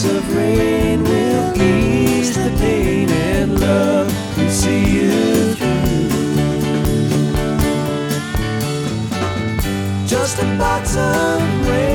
box of rain will ease the pain, and love will see you through. Just a box of rain.